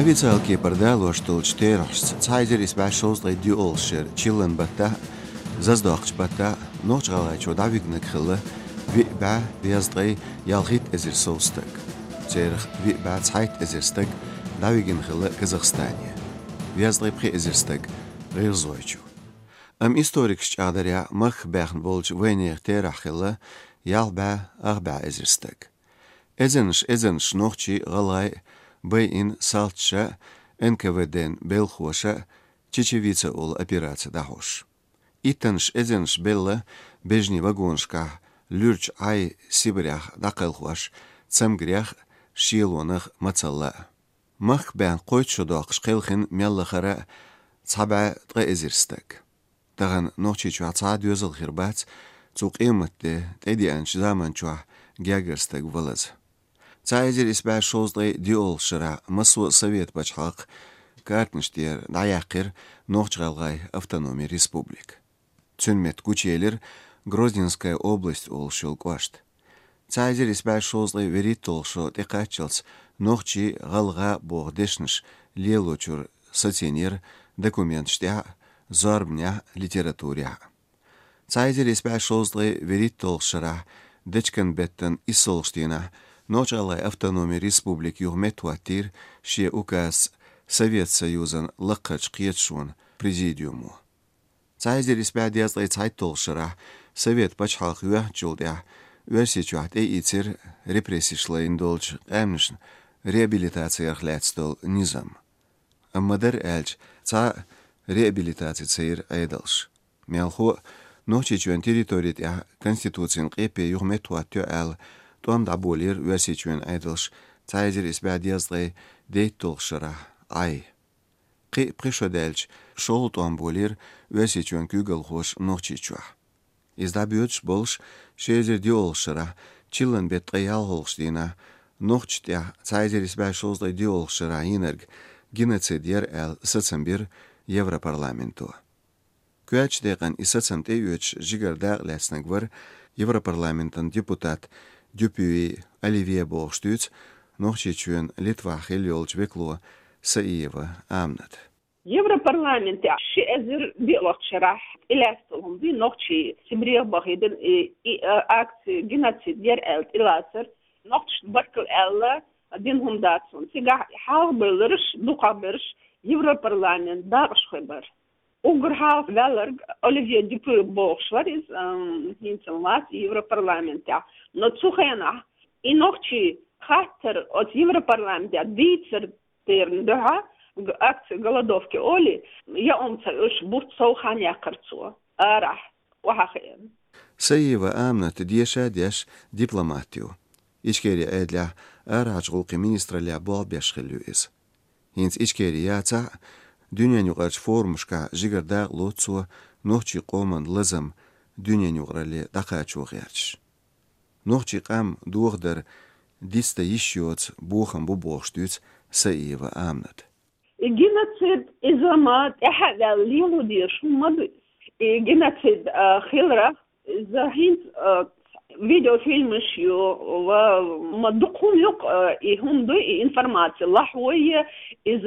Avicalki pardalo stul čterhs, cajzer isbešos lai duolšer, chillen bata, zazdaqch bata, nochgalaicho davignek khille, vi ba viazdai yalhit ezir sostak. Cerh vi ba zeit ezirstak, davigin khille Kazakhstanie. Viazdai pri ezirstak, reirzoichu. Historik ch'adarya mach bechn bolch wenig terach khille, yal ba arba ezirstak. Ezensh nochchi galai Б ин салтша НКВД белхоша чечевица ол операция дахош. Итанш эзенш белла бежни вагоншка люрч ай сибрях дақылхош цамгрях шилонах мацалла. Мах бән қойчу дақ шқилхин мяллахара цаба тғэзирстак. Таган нохчи чуа цаад юзыл хирбац цуқ иматте тедианш заман чуа гягерстак валаз. Цайзер испа шоздай диол шыра масу совет бачхак картныштер даяқыр нохчгалгай автономия республик. Цүнмет кучелер Грозненская область ол шылквашт. Цайзер испа шоздай верит толшо текачылц нохчи галга богдешныш лелочур сатенер документ штя зарбня литературя. Цайзер испа шоздай верит толшыра дечкен беттен исолштина Ночалай автономия республик югметуатир ше указ Совет Союзан лакач киетшун президиуму. Цайзер испадиазлай цайтолшара Совет пачхалх юахчулдя версичуат эйцер репрессишлайн долч эмншн реабилитация хлядстол низам. Аммадар эльч ца реабилитация цейр айдалш. Мялху ночичуан территория конституцин кепе югметуатю эл Том da bolir versichuen eidels Цайзер испадиазлай дейттолшара ай. Qi prishodelch шол том bolir versichuen kügel hoş nochchichua. Изда бюч болш шезер диолшара чилlen bet real holstina nochtja Цайзер испашозлай диолшара инерг геноцидер эл сацамбир Европарламенту. Куач деган исацамте үч жигардаг леснагвар Европарламентан депутат Дюпюи Оливье Борштюц, нохчичуен Литва Хельолч Векло Саиева Амнат. Европарламент шезер диолчрах иластолом ди нохчи сибрия бахиден акции геноцид дер элт иласер нохч баркл элла дин хундатсон сига хавбелерш дукаберш Европарламент дагш хабар Угрхав велерг Оливье Дюпюи Борштюц из хинцелмас Европарламента Но цухена и ночи хаттер от Европарламента дицер терндага акции голодовки оли я умцаюш бурцоханя карцу арах вахаен Саиева Амнат диеша деш дипломатию. Ичкери эдля арачгулки министраля болбешхилюис. Хинц ичкери яца дünyanюгач формушка жигарда лоцу нохчи коман лазам дünyanюграли дакачугерч. Нохчи қам дуғдар диста ищёц бухам бубохштюц Саиева Амнат. Геноцид изамат эхадал лилу дирш мады. Геноцид хилра захинт видеофильмы шью мадукун юк и хунду информация лахвое из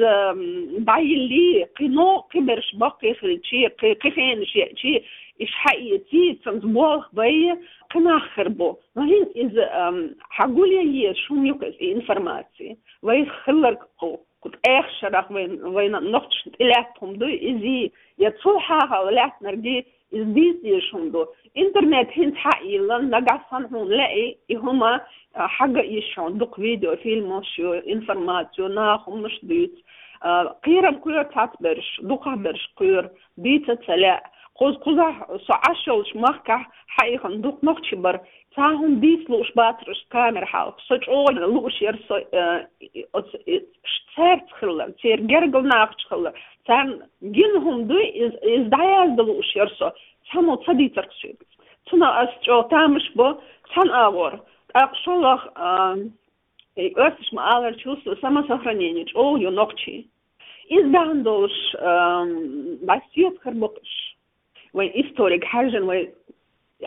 байли кино киберш бақи хричи кифен ши إيش حقيقتي تنزبوغ بي قناخربو وهين إذا حقولي شو ميوكس إنفرماتي وين خلرك كنت إيش شرح وين نقطش إلاتهم دو إزي يتصوحها ولات نرجي إزديزي شوندو إنترنت هين حقي لن نقصن هون لاقي هما حاجة يشون دوك فيديو فيلم شو إنفرماتيو ناخم مش ديت قيرم كير تاتبرش دوكا برش قير بيتا تلاق قوزا سعاشلش مخكا حقيقا دوك نقشبر تاهم ديس لوش باترش كامير حالك سوش اول لوش يرسو شتارت خلر تير جرقل ناقش خلر تان جنهم دو إز داياز دلوش يرسو تانو تصدي تركسيب تنا أسجو تامش بو تان آور أقشولخ أرسش مآلر чувство самосохранения о ё ногчи избандолш басиет харбокш وين историк حاجن وين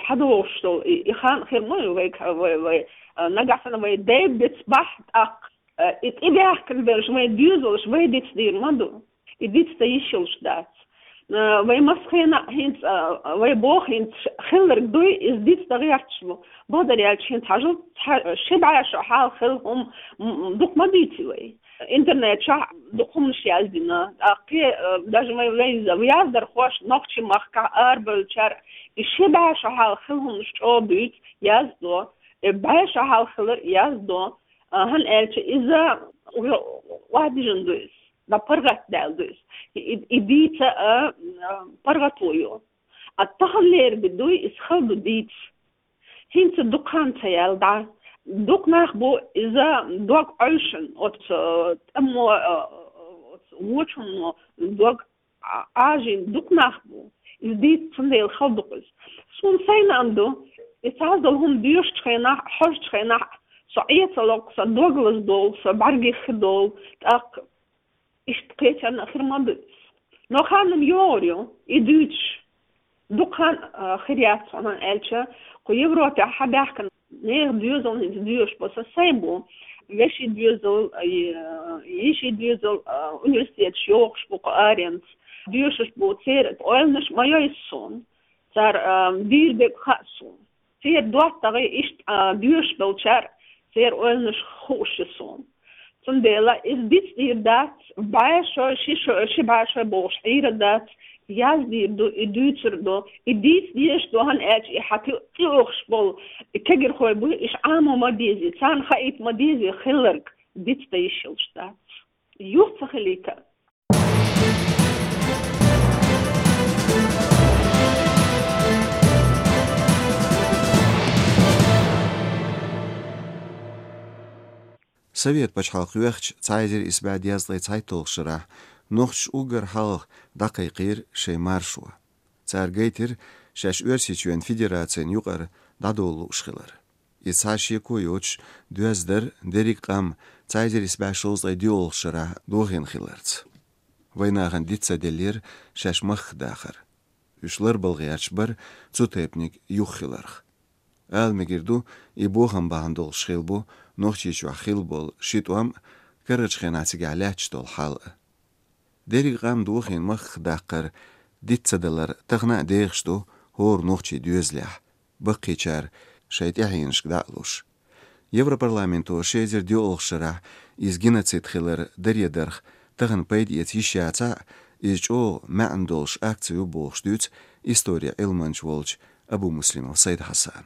حدوشتو يخان خير مو وين نجحنا وين ديب بتصبح إذا كان برجمة ديوزل شوي ديت دير مادو إديت تيشلش دات وي مسخينا هنت وي بوخ هنت خلر دوي إز ديت تغيرتشلو بودر يالش هنت حاجة شبع شحال خلهم دوك ما ديتي وي إنترنت شح دوكم مش يازدنا أقي داج ما يليز ويازدر خوش نقطة مخكع أربل شر الشبع شحال خلهم مش أوبيت يازدو بعيش شحال خلر يازدو هن ألش إذا واحد جندوس دا برغت دالدوس إديت برغت ويو التخلير بدوي إسخلدو ديت هنت دكان تيال دا دوك ناخبو إذا دوك عيشن تأمو ووشن دوك عاجين دوك ناخبو إزديت تنديل خلدقز سون سين عنده إتعزلهم ديوش تخينا حج تخينا صعية لوك صدوغلز دول صبرقي خدول تاق إشتقيت أنا آخر ما بس نو خانم يوريو إدوش دوكان خريات صنع ألشا كو يبرو تحب يحكن نير ديوزل نديوش بس سايبو يشي ديوزل universitet شوخش بوق آرينت ديوشش بو تير تقولنش ما يسون تار دير بيك خاسون تير دوات تغي إشت ديوش بوشار تير قولنش خوش سون تنديلا إز ديت دير دات بعشو شي بعشو بوش عير دات ياز دير دو إدوتر دو إديت ديش دو هن إيش إحاكي قيوخش بول كجر خوي بو إش عامو مديزي تان خايت مديزي خلرك ديت تيشلش دات يوخ تخليك Совет почхалқы уақч цайзер избәд язлай цайтол шыра, нохч угар халық дақайқир шей маршуа. Царгайтер шаш өрсичуен федерациян юқар дадолу ұшқылар. Исаши койоч дуаздыр дерик қам цайзер избәд шолзлай диол шыра доғын қиларц. Вайнаған дитсаделер шаш мақ дақыр. Үшлер болғияч бір цутепник юққиларх. Әлмегерду ибоған бағандол шқилбу نوخشيش وخيل بول شيتوام كرج خيناتي علاتش دول حلقة ديري غام دوخين مخ داقر ديت صدلر تغنى ديغشتو هور نوخشي دوزليح بقي چار شايت احينش داقلوش يورو برلامنتو شيزر ديولغ شرح إز جيناتسيد خيلر دريا درخ تغن بايد يتيشياتا إجو ما عندولش أكتيو بولش دوت إستوريا إلمانج والج أبو مسلم وسيد حسان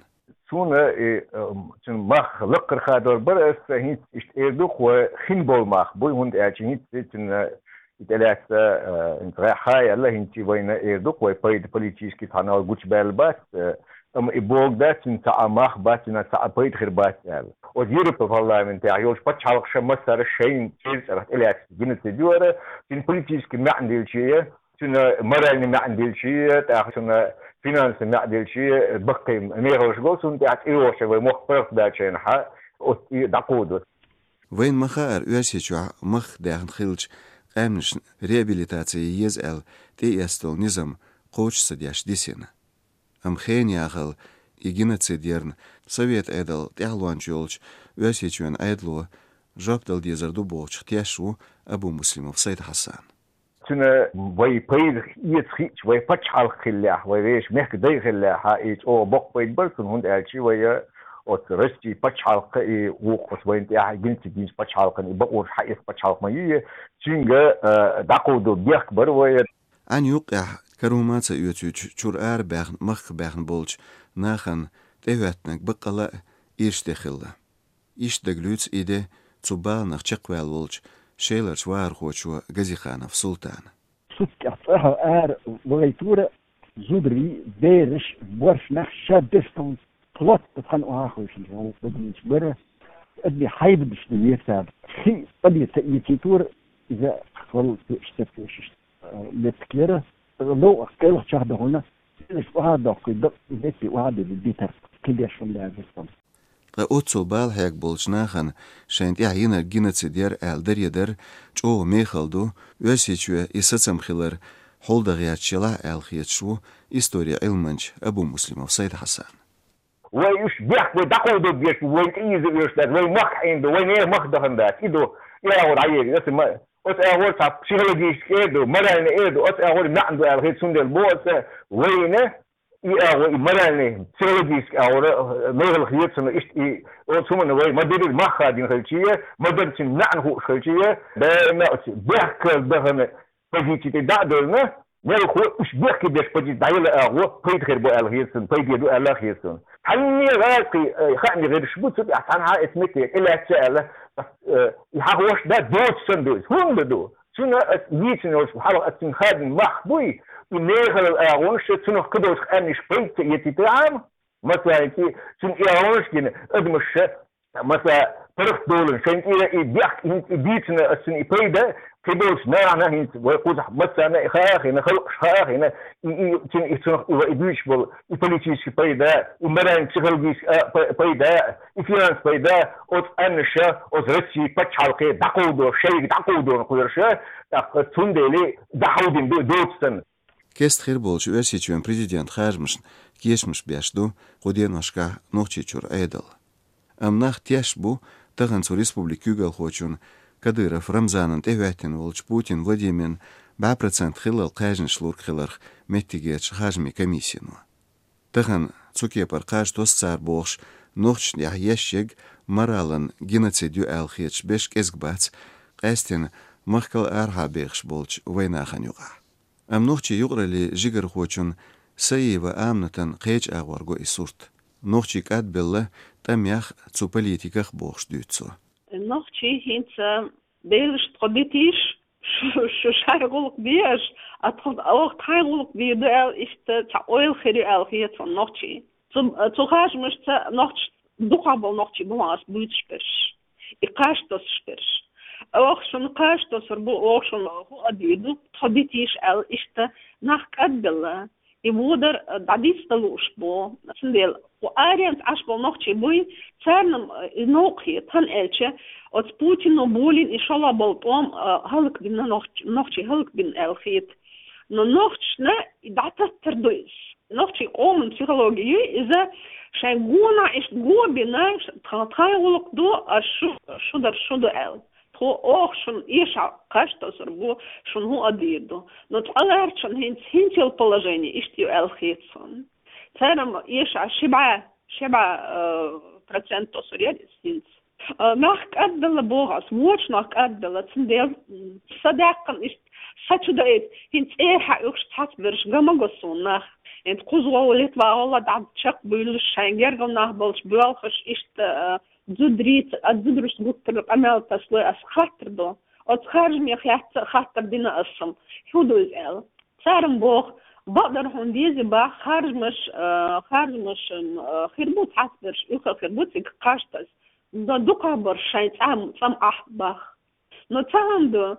toen mag lukker gaat door bers hint is eerder hoe geen bol mag boy hond hint toen het laatste in raai Allah hint wijna eerder hoe de politici die gaan al goed belbas ibog dat in taamach bas in taapait gerbat od Europa parlement يوش بتشالق شمس سر شيء تيز راح إلى جنة الدولة in politici ما عندي شيء toen مرة ما عندي شيء تأخذ فينانس معدل شيء بقي ميغوش جوس وانت عتيروش ومخبر داشين حا دقودو وين مخار ياسيچوا مخ داخن خيلج امنش ريابيليتاتي يزال تي استول نظام قوش سدياش ديسين ام خين ياخل يجيناتسيديرن سوفيت ايدل تيالوان جولج ياسيچوان ايدلو جابدل ديزردو بوچ تياشو ابو مسلم سيد حسان toen wij peidig iets schiet, wij patchal gelach, wij wees merk de gelach, iets o bok bij burken hond eltje, wij ot rustig patchal ge ook was wij ja ginti dienst patchal kan iba or haif patchal maar je tinga daqo do biak bar wij an yuqah karumat sa yutuch chur arbagn mach bagn bolch nachen devetnek baqala irstekhilla ishtagluts ide tsuba nach cheqwal bolch شيلر شوار خوشوا جزيخانة في سلطان. سك أفرها وغيتورة زودري ديرش بورش نخشى بستون طلعت تخنقوا هاخوشي هو بدي شبره أدي حيب بشتني يساب خي أدي يتيتور إذا خل اشتفش لتكلره لو أكله شهد هنا إيش وهذا قيد بيتي وهذا بديتر كده شو اللي عزيزهم. قوتسو بال هيك بولشناخن شاينت يعينا جينتس دير آل يدر جو ميخلدو ويسيچو يساتسم خيلر حول دغيات شلا آل خيتشو إستوريا علمانج أبو مسلم وسيد حسان. ويش بيح ودقوا دو بيش ويتيز يشتات ويمخ عنده وينيه مخ دهندات إدو يا ورعيه يس ما أس أول صار psychologisch إدو مرة إدو أس أول نعندو الخير سندل بوس وينه يا مرة psychologisch أو نقول خير سنة إيش أو سمنا وين ما دير المخ هذين خلشية ما دير سن نعنه خلشية ده ما بيحكي ده فجيتي تدعدلنا نلخو إيش بيحكي بيش فجيت دايل أغو بيت غير بو الخيرسن بيت يدو الخيرسن حني غاقي خاني غير شبوت أحسنها اسمتي إلا تسأله يحاوش ده دوت سندوس هم بدو شنو يتنوش بحاول أتن خادم مخبوي ونيغل الأغونش شنو كدوش أنيش بيت يتتعام مثلا كي شنو أغونش كنا أدمش مثلا فرق دولن شن إلى بيحك هنت بيتنا السن إبيدا كدوش نانا هنت ويقول مثلا إخاخي نخلق إخاخي نا شن إسنخ وإبيش بول إبوليتيش بيدا ومران تشغلجيش بيدا إفيرانس بيدا أوت أنشا أوت رسي بتشالكي دقودو شيء دقودو نقولرشا تندلي دحودين دوتسن كست خير بولش أسيتشون بريزيدنت خارجمش كيشمش بيشدو قدين وشكا نوخشيچور أيدل أمناخ تيشبو تغنسو ريسبوبليكيوغل خوچون كديرف رمزانن تهواتن ولش بوتين Владимир 2% خلال قاجن شلور خلرخ متيجيتش خاجمي كميسينو تغن تسوكي برقاج توستار بوخش نوخش يحيشيغ مرالن جينوسيديو الخيتش بيش كزغبات قاستن مخكل أرها بيخش بولش ويناخن يوغا أم نوخشي يغرلي جيجر خوچون سيي وآمنتن قيج أغورغو إسورت نوخشي كاد بالله تميخ تسو بوليتيكخ بوخش دوتسو نوخشي هينت بيلش تقديتيش شو شارغولك بيش أتخذ أوق تايغولك بيدال إشت تأويل خيري الخيت von نوخشي تخاش مش نوخش دقابل نوخشي بواس بويتش بيش إقاش توس بيش أوق شون قاش توس ربو أوق شون هو أديدو تقديتيش إشت ناخ كاد بالله يبودر دعديس تلوش بو سنديل وآريانت عشبو نوخشي بوي تارنم نوقي تن إلشة от Путина болин и шала болтом халк бин нохчи халк бин элхит но нохчна и дата тердуис нохчи ом психологии иза шайгуна иш гобина тхайлок до шудар эл то ох шун иша кашта србу шун ху адидо но тхаларчан хинтил положение иштю элхитсон тарам иша шиба процент сорядис nach Erdbelle Boras, Wursch nach Erdbelle, Zindel, Sadaqan ist Saturday, hins Uxt Hatbirsch, Gamagoson nach, und Kuzwa Litwa, Allah da Czech Bülisch, Gergel nach Bolsch, Bölchisch ist Zudrit, Zudrus Gutter, Ameltas, as Hatterdo, od Harjmich Hatter Dina Assam, Hudus El, Zarenboch, بقدر هون ديزي با خارج مش خربوط Hatbirsch, Ucha خربوط Kashtas, da dukabar scheint am Achbach. No tando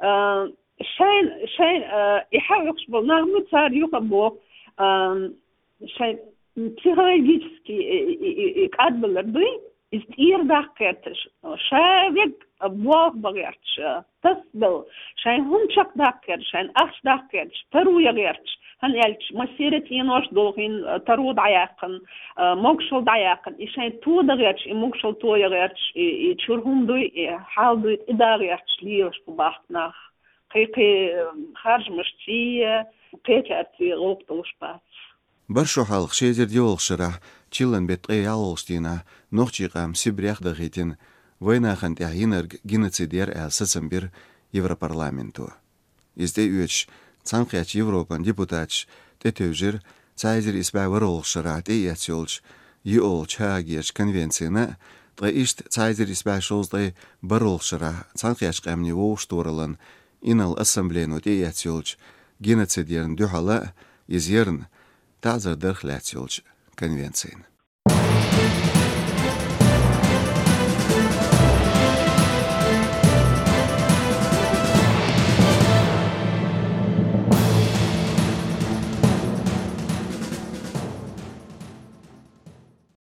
schein يحاول nach mit sar yukabo schein psychologiski kadbeler du ist ihr dachkertisch schawig abwaf bagertsch das do schein hunchak dachkertisch schein ach dachkertisch taru yagertsch han elch masiret yenosh dolgin taru dayaqan mogshol dayaqan ishain tu dagertsch mogshol tu yagertsch I churhundu haldu idagertsch lios bacht nach qi kharj mashti qetat roqtoshpat برشو حلق شيزر ديول شرح تشيلن بتقي علوستينا نوخشي قام سبريخ دغيتين وينا خنت يحينرغ جينوسيدير سسمبير Европарламенту. Изде үеч цанқяч Европан депутатч тетевжир цайзер избай варол шарат яцёлч юол чагеш конвенцияна тгаишт цайзер избай шоздай барол шара цанқяч qamni воштуралан инал ассамблеяну яцёлч геноцидерн дюхала изерн تعذر درخ لاتيولج конвенциян.